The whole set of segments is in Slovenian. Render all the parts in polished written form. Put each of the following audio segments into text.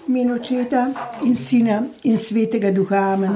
V imenu Očeta in Sina in Svetega Duha. Amen.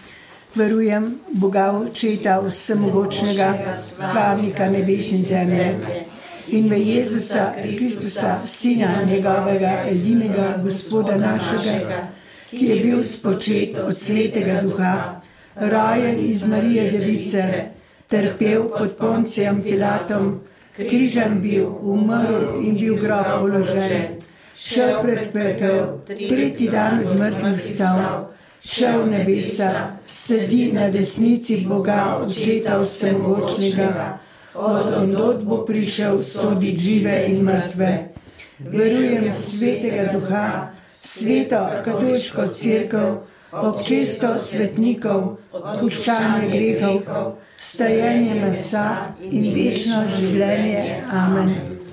Verujem Boga Očeta vsemogočnega, stvarnika nebes in zemlje, in v Jezusa Kristusa, Sina njegovega, edinega Gospoda našega, ki je bil spočet od Svetega Duha, rojen iz Marije Device, trpel pod Poncijem Pilatom, križan bil, umrl in bil v grob položen, šel pred pekel, tretji dan od mrtvih vstal, šel v nebesa, sedi na desnici Boga Očeta vsemogočnega, od bo prišel soditi žive in mrtve. Verujem Svetega Duha, Sveto katoliško cerkev, občestvo svetnikov, odpuščanje grehov, stajenje mesa in večno življenje. Amen.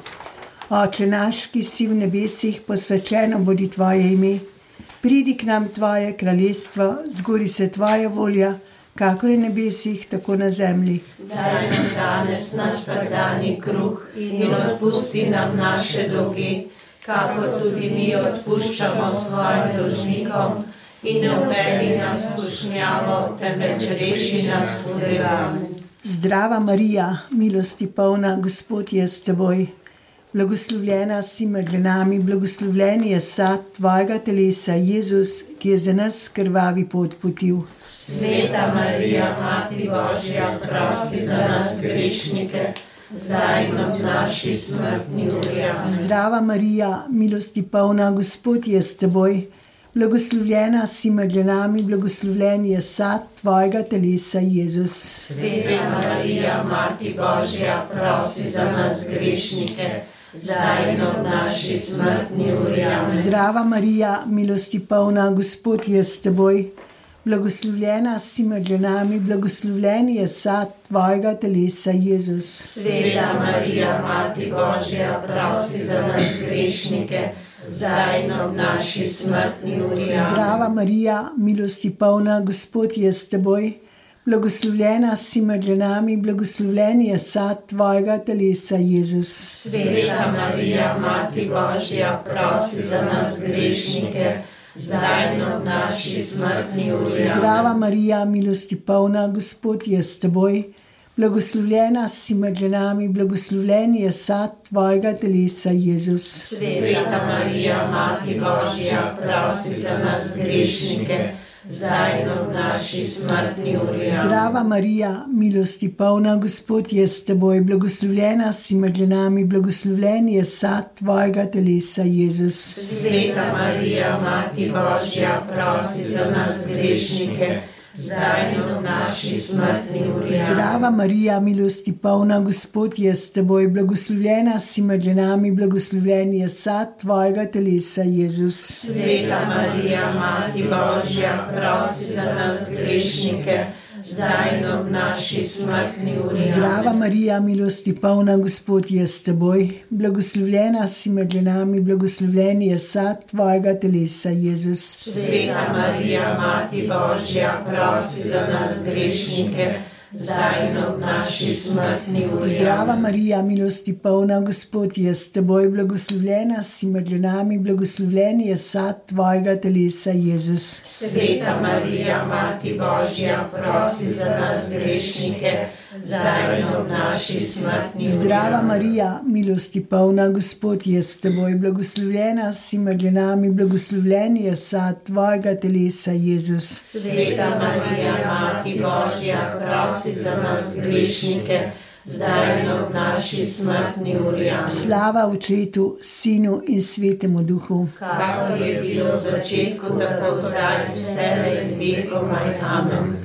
Oče naš, ki si v nebesih, posvečeno bodi tvoje ime. Pridi k nam tvoje kraljestvo, zgodi se tvoja volja, kakor je v nebesih, tako na zemlji. Daj nam danes naš vsakdanji kruh in odpusti nam naše dolge, kakor tudi mi odpuščamo svojim dolžnikom, in ne uvedi nas v skušnjavo, temveč reši nas hudega. Zdrava Marija, milosti polna, Gospod je s teboj. Blagoslovljena si med ženami, blagoslovljen je sad tvojega telesa, Jezus, ki je za nas krvavi pot potil. Sveta Marija, Mati Božja, prosi za nas grešnike, zdaj in ob naši smrtni uri. Amen. Zdrava Marija, milosti polna, Gospod je s teboj. Blagoslovljena si med ženami, blagoslovljen je sad tvojega telesa, Jezus. Sveta Marija, Mati Božja, prosi za nas grešnike, zdaj in ob naši smrtni uri. Amen. Zdrava Marija, milosti polna, Gospod je s teboj. Blagoslovljena si med ženami, blagoslovljen je sad tvojega telesa, Jezus. Sveta Marija, Mati Božja, prosi za nas grešnike, zdaj in ob naši smrtni uri. Zdrava Marija, milosti polna, Gospod je s teboj. Blagoslovljena si med ženami, blagoslovljen je sad tvojega telesa, Jezus. Sveta Marija, Mati Božja, prosi za nas grešnike, zdaj in ob naši smrtni uri. Zdrava Marija, milosti polna, Gospod je s teboj. Blagoslovljena si med ženami, blagoslovljen je sad tvojega telesa, Jezus. Sveta Marija, Mati Božja, prosi za nas grešnike, zdaj in ob naši smrtni uri. Zdrava Marija, milosti polna, Gospod je s teboj. Blagoslovljena si med ženami, blagoslovljen je sad tvojega telesa, Jezus. Sveta Marija, Mati Božja, prosi za nas grešnike, zdaj in ob naši smrtni uri. Zdrava Marija, milosti polna, Gospod je s teboj. Blagoslovljena si med ženami, blagoslovljen je sad tvojega telesa, Jezus. Sveta Marija, Mati Božja, prosi za nas grešnike, zdaj in ob naši smrtni uri. Zdrava Marija, milosti polna, Gospod je s teboj. Blagoslovljena si med ženami, blagoslovljen je sad tvojega telesa, Jezus. Sveta Marija, Mati Božja, prosi za nas grešnike, zdaj in ob naši smrtni uri. Zdrava Marija, milosti polna, Gospod je s teboj. Blagoslovljena si med ženami, blagoslovljen je sad tvojega telesa, Jezus. Sveta Marija, Mati Božja, prosi za nas grešnike, zdaj in ob naši smrtni uri. Zdrava Marija, milosti polna, Gospod je s teboj. Blagoslovljena si med ženami, blagoslovljen je sad tvojega telesa, Jezus. Sveta Marija, Mati Božja, prosi za nas grešnike, zdaj in ob naši smrtni uri. Slava Očetu, Sinu in Svetemu Duhu. Kakor je bilo v začetku, tako zdaj, vselej in vekomaj. Amen.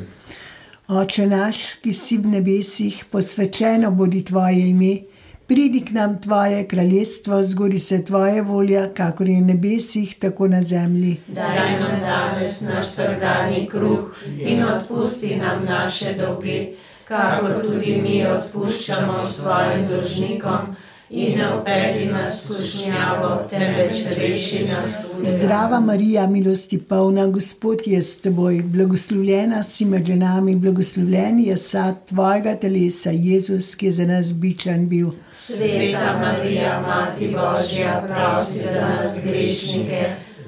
Oče naš, ki si v nebesih, posvečeno bodi tvoje ime. Pridi k nam tvoje kraljestvo, zgodi se tvoja volja, kakor je v nebesih, tako na zemlji. Daj nam danes naš vsakdanji kruh in odpusti nam naše dolge, kakor tudi mi odpuščamo svojim dolžnikom, in ne uvedi nas v skušnjavo, temveč reši nas hudega. Zdrava Marija, milosti polna, Gospod je s teboj. Blagoslovljena si med ženami, blagoslovljen je sad tvojega telesa, Jezus, ki je za nas bičan bil. Sveta Marija, Mati Božja, prosi za nas grešnike,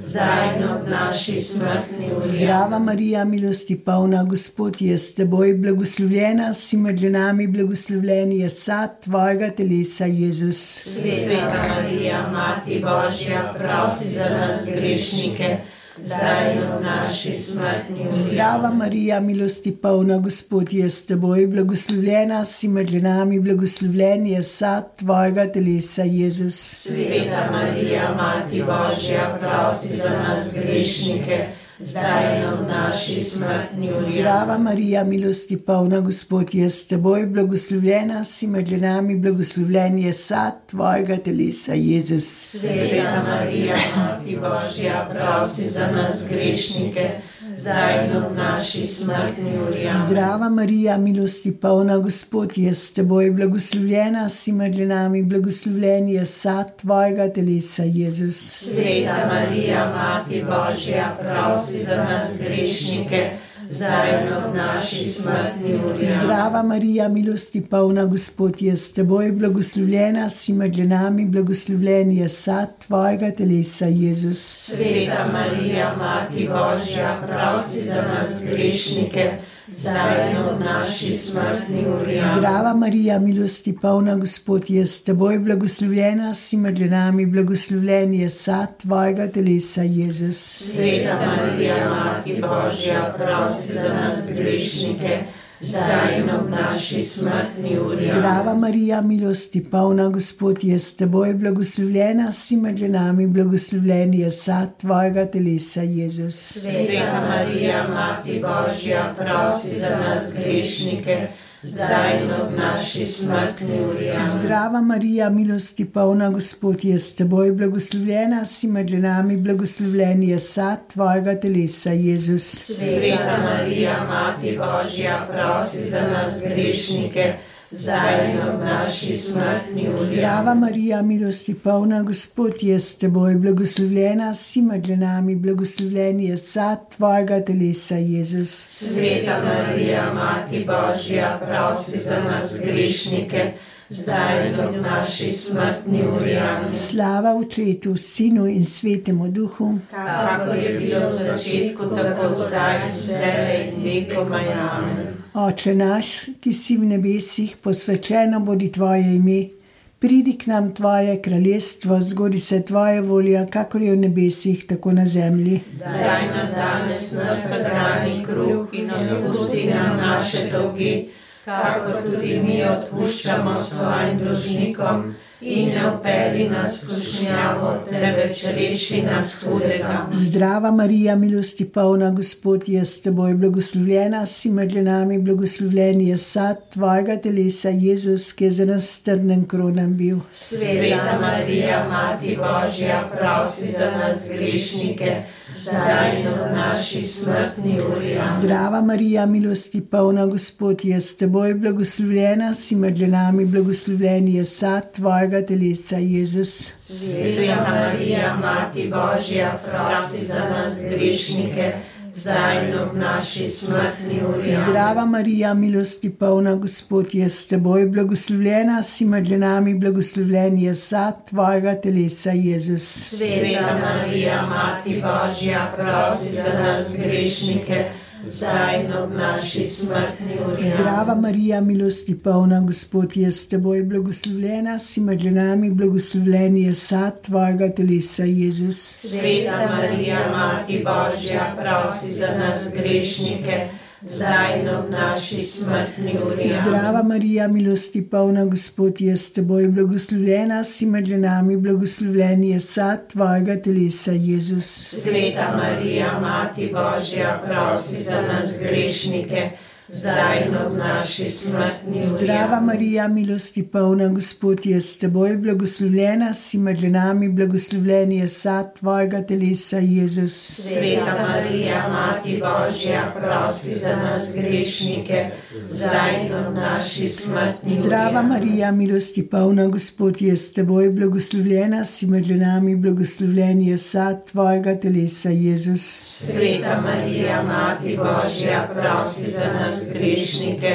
zdaj in ob naši smrtni uri. Zdrava Marija, milosti polna, Gospod je s teboj, blagoslovljena si med ženami, blagoslovljen je sad tvojega telesa, Jezus. Sveta Marija, Mati Božja, prosi za nas grešnike, zdaj in ob naši smrtni uri. Zdrava Marija, milosti polna, Gospod je s teboj, blagoslovljena si med ženami, blagoslovljen je sad tvojega telesa, Jezus. Sveta Marija, Mati Božja, prosi za nas grešnike, zdaj in ob naši smrtni uri. Zdrava Marija, milosti polna, Gospod je s teboj, blagoslovljena si med ženami, blagoslovljen je sad tvojega telesa, Jezus. Sveta Marija, Mati Božja, prosi za nas grešnike, zdaj in ob naši smrtni uri. Zdrava Marija, milosti polna, Gospod je s teboj, blagoslovljena si med ženami, blagoslovljen je sad tvojega telesa, Jezus. Sveta Marija, Mati Božja, prosi za nas grešnike, zdaj in ob naši smrtni uri. Zdrava Marija, milosti polna, Gospod je s teboj, blagoslovljena si med ženami, blagoslovljen je sad tvojega telesa, Jezus. Sveta Marija, Mati Božja, prosi za nas grešnike, zdaj in ob naši smrtni uri. Zdrava Marija, milosti polna, Gospod je s teboj, blagoslovljena si med ženami, blagoslovljen je sad tvojega telesa, Jezus. Sveta Marija, Mati Božja, prosi za nas grešnike, zdaj in ob naši smrtni uri. Zdrava Marija, milosti polna, Gospod je s teboj, blagoslovljena si med ženami, blagoslovljen je sad tvojega telesa, Jezus. Sveta Marija, Mati Božja, prosi za nas grešnike, zdaj in ob naši smrtni uri. Zdrava Marija, milosti polna, Gospod je s teboj, blagoslovljena si med ženami, blagoslovljen je sad tvojega telesa, Jezus. Sveta Marija, Mati Božja, prosi za nas grešnike, zdaj in ob naši smrtni uri. Zdrava Marija, milosti polna, Gospod je s teboj, blagoslovljena si med ženami, blagoslovljen je sad tvojega telesa, Jezus. Sveta Marija, Mati Božja, prosi za nas grešnike, zdaj in ob naši smrtni uri. Slava Otcu, Sinu in Svetemu Duhu, Kakor je bilo v začetku, tako zdaj in vselej in vekomaj. Amen. Oče naš, ki si v nebesih, posvečeno bodi tvoje ime, pridi k nam tvoje kraljestvo, zgodi se tvoja volja, kakor je v nebesih, tako na zemlji. Daj nam danes naš vsakdanji kruh in odpusti nam naše dolgi, kakor tudi mi odpuščamo svojim dolžnikom, in ne vpelji nas v skušnjavo, temveč reši nas hudega. Zdrava Marija, milosti polna, Gospod je s teboj, blagoslovljena si med ženami, blagoslovljen je sad tvojega telesa, Jezus, ki je za nas s trdnem kronom bil. Sveta Marija, Mati Božja, prosi za nas grešnike, zdaj in ob naši smrtni uri. Zdrava Marija, milosti polna, Gospod je s teboj, blagoslovljena si med ženami, blagoslovljen je sad tvojega telesa, Jezus. Sveta Marija, Mati Božja, prosi za nas grešnike, zdaj in ob naši smrtni uri. Zdrava Marija, milosti polna, Gospod je s teboj, blagoslovljena si med ženami, blagoslovljen je sad tvojega telesa, Jezus. Sveta Marija, Mati Božja, prosi za nas grešnike, zdaj in ob naši smrtni uri. Zdrava Marija, milosti polna, Gospod je s teboj, blagoslovljena si med ženami, blagoslovljen je sad tvojega telesa, Jezus. Sveta Marija, Mati Božja, prosi za nas grešnike, zdaj in ob naši smrtni uri. Zdrava Marija, milosti polna, Gospod je s teboj, blagoslovljena si med ženami, blagoslovljen je sad tvojega telesa, Jezus. Sveta Marija, Mati Božja, prosi za nas grešnike, zdaj in ob naši smrtni uri. Zdrava Marija, milosti polna, Gospod je s teboj, blagoslovljena si med ženami, blagoslovljen je sad tvojega telesa, Jezus. Sveta Marija, Mati Božja, prosi za nas grešnike, zdaj in ob naši smrtni uri. Zdrava Marija, milosti polna, Gospod je s teboj, blagoslovljena si med ženami, blagoslovljen je sad tvojega telesa, Jezus. Sveta Marija, Mati Božja, prosi za nas grešnike,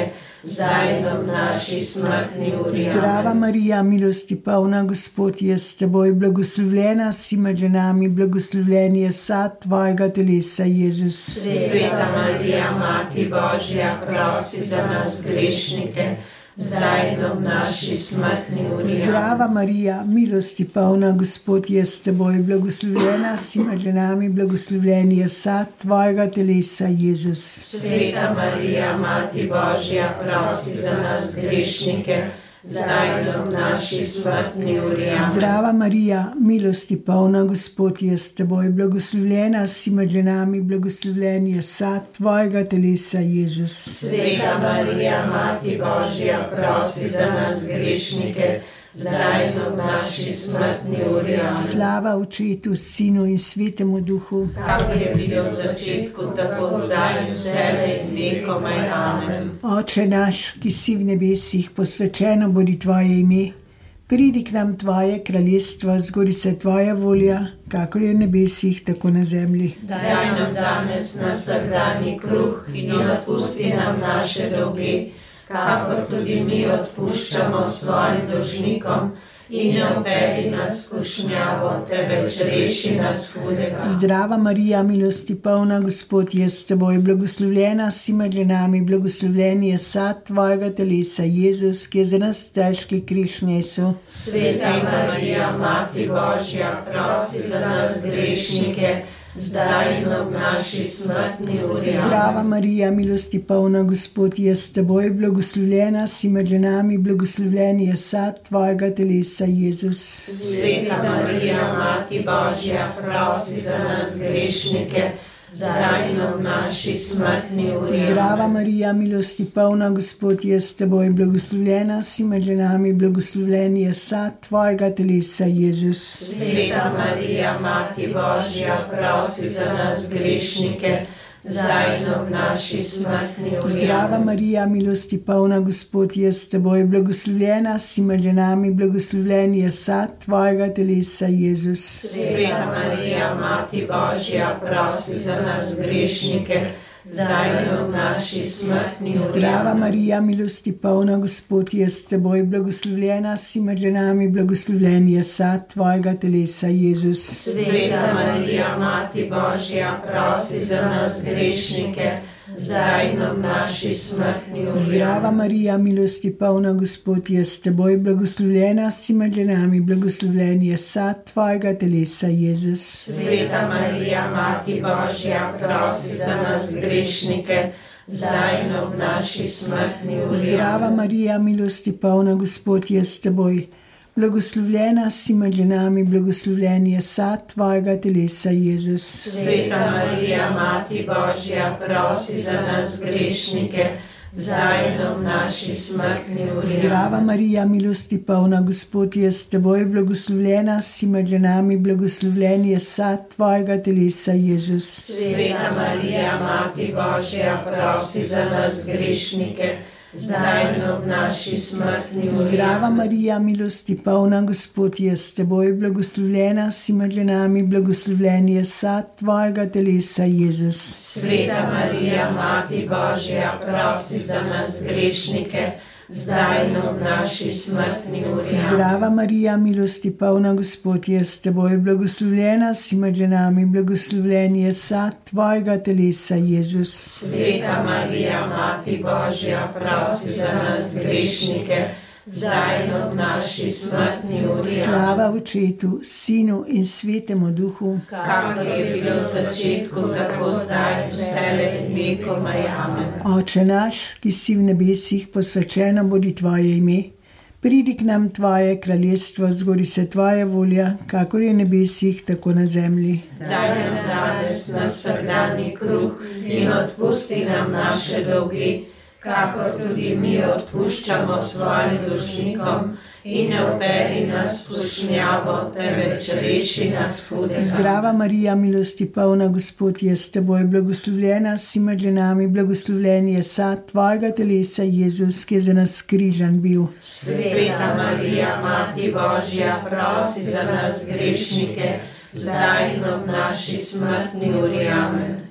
zdaj in ob naši smrtni uri. Zdrava Marija, milosti polna, Gospod je s teboj, blagoslovljena si med ženami, blagoslovljen je sad tvojega telesa, Jezus. Sveta Marija, Mati Božja, prosi za nas grešnike, zdaj in ob naši smrtni uri. Zdrava Marija, milosti polna, Gospod je s teboj, blagoslovljena si med ženami, blagoslovljen je sad tvojega telesa, Jezus. Sveta Marija, Mati Božja, prosi za nas grešnike, zdaj in ob naši smrtni uri. Zdrava Marija, milosti polna, Gospod je s teboj, blagoslovljena si med ženami, blagoslovljen je sad tvojega telesa, Jezus. Sveta Marija, Mati Božja, prosi za nas grešnike, zdaj in ob naši smrtni uri. Slava Očetu, Sinu in Svetemu Duhu, Kakor je bilo v začetku, tako zdaj in vselej in vekomaj. Amen. Oče naš, ki si v nebesih, posvečeno bodi tvoje ime. Pridi k nam tvoje kraljestvo, zgodi se tvoja volja, kakor je v nebesih, tako na zemlji. Daj nam danes naš vsakdanji kruh in odpusti nam naše dolge, kakor tudi mi odpuščamo svojim dolžnikom, in ne vpelji nas v skušnjavo, temveč reši nas hudega. Zdrava Marija, milosti polna, Gospod je s teboj, blagoslovljena si med ženami, blagoslovljen je sad tvojega telesa, Jezus, ki je za nas težki križ nesel. Sveta Marija, Mati Božja, prosi za nas grešnike, zdaj in ob naši smrtni uri. Zdrava Marija, milosti polna, Gospod je s teboj, blagoslovljena si med ženami, blagoslovljen je sad tvojega telesa, Jezus. Sveta Marija, Mati Božja, prosi za nas grešnike, zdaj in ob naši smrtni uri. Zdrava Marija, milosti polna, Gospod je s teboj, blagoslovljena si med ženami, blagoslovljen je sad tvojega telesa, Jezus. Sveta Marija, Mati Božja, prosi za nas grešnike, zdaj in ob naši smrtni uri. Zdrava Marija, milosti polna, Gospod je s teboj, blagoslovljena si med ženami, blagoslovljen je sad tvojega telesa, Jezus. Sveta Marija, Mati Božja, prosi za nas grešnike, zdaj in ob naši smrtni uri. Zdrava Marija, milosti polna, Gospod je s teboj, blagoslovljena si med ženami, blagoslovljen je sad tvojega telesa, Jezus. Sveta Marija, Mati Božja, prosi za nas grešnike, zdaj in ob naši smrtni uri. Zdrava Marija, milosti polna, Gospod je s teboj, blagoslovljena si med ženami, blagoslovljen je sad tvojega telesa, Jezus. Sveta Marija, Mati Božja, prosi za nas grešnike, zdaj in ob naši smrtni uri. Zdrava Marija, milosti polna, Gospod je s teboj, blagoslovljena si med ženami, blagoslovljen je sad tvojega telesa, Jezus. Sveta Marija, Mati Božja, prosi za nas grešnike, zdaj in ob naši smrtni uri. Zdrava Marija, milosti polna, Gospod je s teboj, blagoslovljena si med ženami, blagoslovljen je sad tvojega telesa, Jezus. Sveta Marija, Mati Božja, prosi za nas grešnike, zdaj in ob naši smrtni uri. Zdrava Marija, milosti polna, Gospod je s teboj, blagoslovljena si med ženami, blagoslovljen je sad tvojega telesa, Jezus. Sveta Marija, Mati Božja, prosi za nas grešnike, zdaj in ob naši smrtni uri. Zdrava Marija, milosti polna, Gospod je s teboj, blagoslovljena si med ženami, blagoslovljen je sad tvojega telesa, Jezus. Sveta Marija, Mati Božja, prosi za nas grešnike, zdaj in ob naši smrtni uri. Slava Očetu, Sinu in Svetemu Duhu, kakor je bilo v začetku, tako zdaj, vselej in vekomaj. Amen. Oče naš, ki si v nebesih, posvečeno bodi tvoje ime. Pridi k nam tvoje kraljestvo, zgodi se tvoja volja, kakor je v nebesih, tako na zemlji. Daj nam danes naš vsakdanji kruh in odpusti nam naše dolge, kakor tudi mi odpuščamo svojim dolžnikom, in ne vpelji nas v skušnjavo, temveč reši nas hudega. Zdrava Marija, milosti polna, Gospod je s teboj, blagoslovljena si med ženami, blagoslovljen je sad tvojega telesa, Jezus, ki je za nas križan bil. Sveta Marija, Mati Božja, prosi za nas grešnike, zdaj in ob naši smrtni uri. Amen.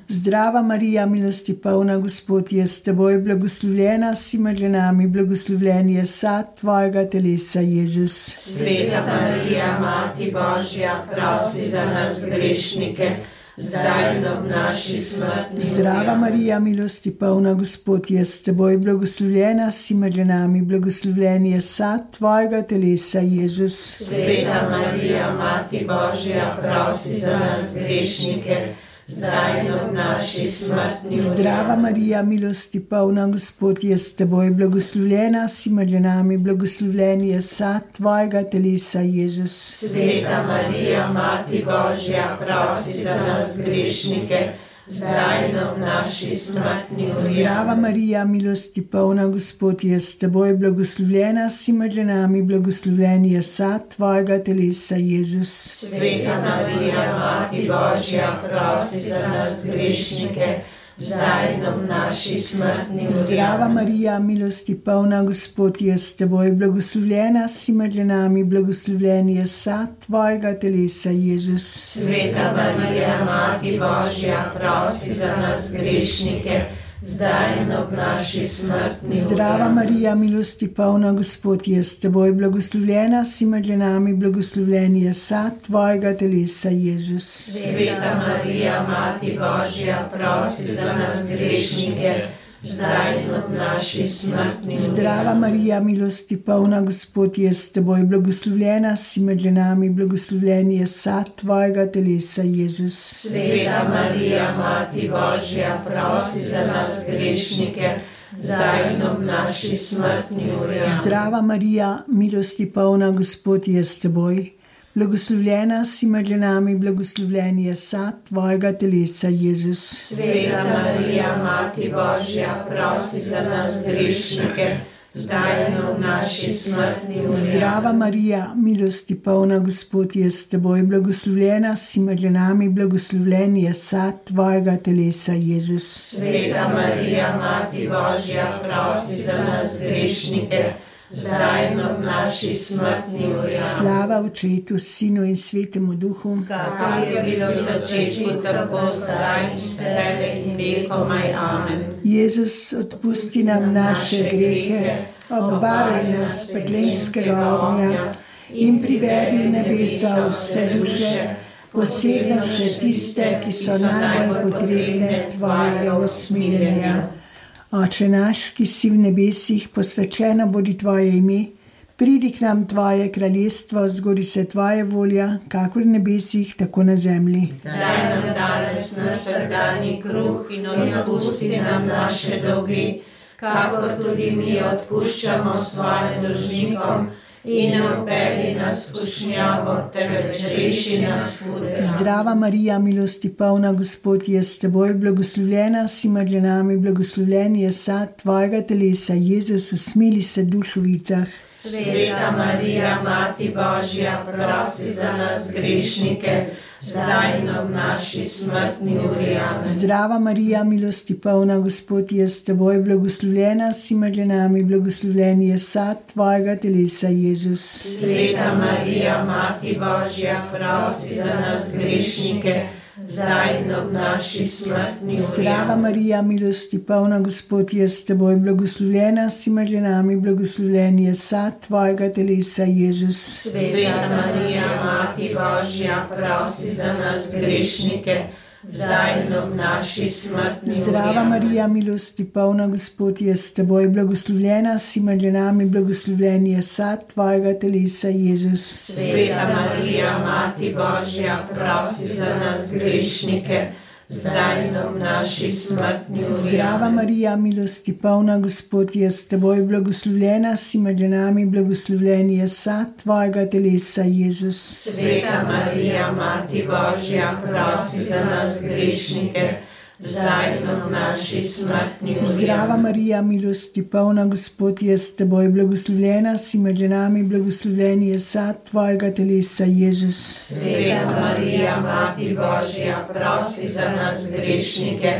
Zdrava Marija, milosti polna, Gospod je s teboj, blagoslovljena si med ženami, blagoslovljen je sad tvojega telesa, Jezus. Sveta Marija, Mati Božja, prosi za nas grešnike, zdaj in ob naši smrtni uri. Zdrava Marija, milosti polna, Gospod je s teboj, blagoslovljena si med ženami, blagoslovljen je sad tvojega telesa, Jezus. Sveta Marija, Mati Božja, prosi za nas grešnike, zdaj in ob naši smrtni uri. Zdrava Marija, milosti polna, Gospod je s teboj, blagoslovljena si med ženami, blagoslovljen je sad tvojega telesa, Jezus. Sveta Marija, Mati Božja, prosi za nas grešnike, zdaj in ob naši smrtni uri. Zdrava Marija, milosti polna, Gospod je s teboj, blagoslovljena si med ženami, blagoslovljen je sad tvojega telesa, Jezus. Sveta Marija, Mati Božja, prosi za nas grešnike, zdaj in ob naši smrtni uri. Zdrava Marija, milosti polna, Gospod je s teboj, blagoslovljena si med ženami, blagoslovljen je sad tvojega telesa, Jezus. Sveta Marija, Mati Božja, prosi za nas grešnike, zdaj in ob naši smrtni uri. Zdrava Marija, milosti polna, Gospod je s teboj, blagoslovljena si med ženami, blagoslovljen je sad tvojega telesa, Jezus. Sveta Marija, Mati Božja, prosi za nas grešnike, zdaj in ob naši smrtni uri. Zdrava Marija, milosti polna, Gospod je s teboj, blagoslovljena si med ženami, blagoslovljen je sad tvojega telesa, Jezus. Sveta Marija, Mati Božja, prosi za nas grešnike, zdaj in ob naši smrtni uri. Zdrava Marija, milosti polna, Gospod je s teboj, blagoslovljena si med ženami, blagoslovljen je sad tvojega telesa, Jezus. Sveta Marija, Mati Božja, prosi za nas grešnike, zdaj in ob naši smrtni uri. Zdrava Marija, milosti polna, Gospod je s teboj, blagoslovljena si med ženami, blagoslovljen je sad tvojega telesa, Jezus. Sveta Marija, Mati Božja, prosi za nas grešnike, zdaj in ob naši smrtni uri. Slava Očetu, Sinu in Svetemu Duhu, Kakor je bilo v začetku, tako zdaj in vselej in vekomaj. Amen. Jezus, odpusti nam naše grehe, obvaruj nas peklenskega ognja in privedi nebesa vse duše, posebno še tiste, ki so najbolj potrebne tvojega usmiljenja. Oče naš, ki si v nebesih, posvečeno bodi tvoje ime, pridi k nam tvoje kraljestvo, zgodi se tvoja volja, kakor v nebesih, tako na zemlji. Daj nam danes naš vsakdanji kruh in odpusti nam naše dolgi, kakor tudi mi odpuščamo svojim dolžnikom, in ne vpelji nas v skušnjavo, temveč reši nas hudega. Zdrava Marija, milosti polna, Gospod je s teboj, blagoslovljena si med ženami, blagoslovljen je sad tvojega telesa, Jezus, usmili se dušovicah. Sveta Marija, Mati Božja, prosi za nas grešnike, zdaj in ob naši smrtni uri. Amen. Zdrava Marija, milosti polna, Gospod je s teboj, blagoslovljena si med ženami, blagoslovljen je sad tvojega telesa, Jezus. Sveta Marija, Mati Božja, prosi za nas grešnike, zdaj in ob naši smrtni uri. Zdrava Marija, milosti polna, Gospod je s teboj, blagoslovljena si med ženami, blagoslovljen je sad tvojega telesa, Jezus. Sveta Marija, Mati Božja, prosi za nas grešnike, zdaj in ob naši smrtni uri. Zdrava Marija, milosti polna, Gospod je s teboj, blagoslovljena si med ženami, blagoslovljen je sad tvojega telesa, Jezus. Sveta Marija, Mati Božja, prosi za nas grešnike, zdaj in ob naši smrtni uri. Zdrava Marija, milosti polna, Gospod je s teboj, blagoslovljena si med ženami, blagoslovljen je sad tvojega telesa, Jezus. Sveta Marija, Mati Božja, prosi za nas grešnike, zdaj in ob naši smrtni uri. Zdrava Marija, milosti polna, Gospod je s teboj, blagoslovljena si med ženami, blagoslovljen je sad tvojega telesa, Jezus. Sveta Marija, Mati Božja, prosi za nas grešnike,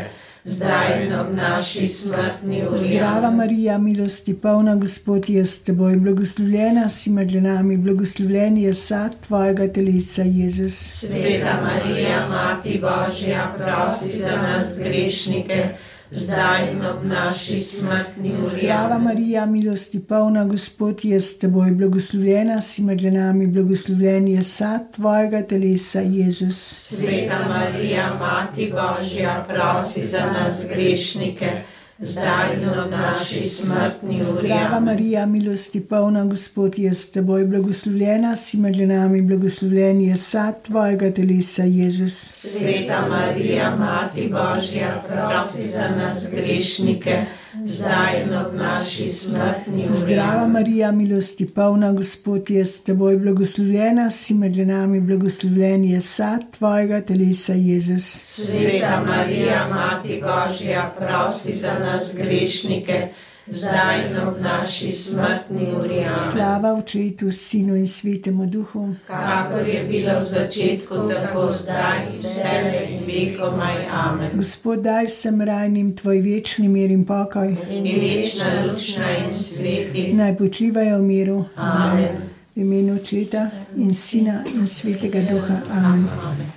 zdaj in ob naši smrtni uri. Zdrava Marija, milosti polna, Gospod je s teboj, blagoslovljena si med ženami, blagoslovljen je sad tvojega telesa, Jezus. Sveta Marija, Mati Božja, prosi za nas grešnike, zdaj in ob naši smrtni uri. Zdrava Marija, milosti polna, Gospod je s teboj, blagoslovljena si med ženami, blagoslovljen je sad tvojega telesa, Jezus. Sveta Marija, Mati Božja, prosi za nas grešnike, zdaj in ob naši smrtni uri. Zdrava Marija, milosti polna, Gospod je s teboj, blagoslovljena si med ženami, blagoslovljen je sad tvojega telesa, Jezus. Sveta Marija, Mati Božja, prosi za nas grešnike, zdaj in ob naši smrtni uri. Zdrava Marija, milosti polna, Gospod je s teboj, blagoslovljena si med ženami, blagoslovljen je sad tvojega telesa, Jezus. Sveta Marija, Mati Božja, prosi za nas grešnike, zdaj in ob naši smrtni uri. Slava Očetu, Sinu in Svetemu Duhu, kakor je bilo v začetku, tako zdaj in vselej in vekomaj. Amen. Gospod, daj vsem rajnim tvoj večni mir in pokoj, In večna, lučna in sveti. naj počivajo v miru. Amen. V imenu Očeta in Sina in Svetega Duha. Amen.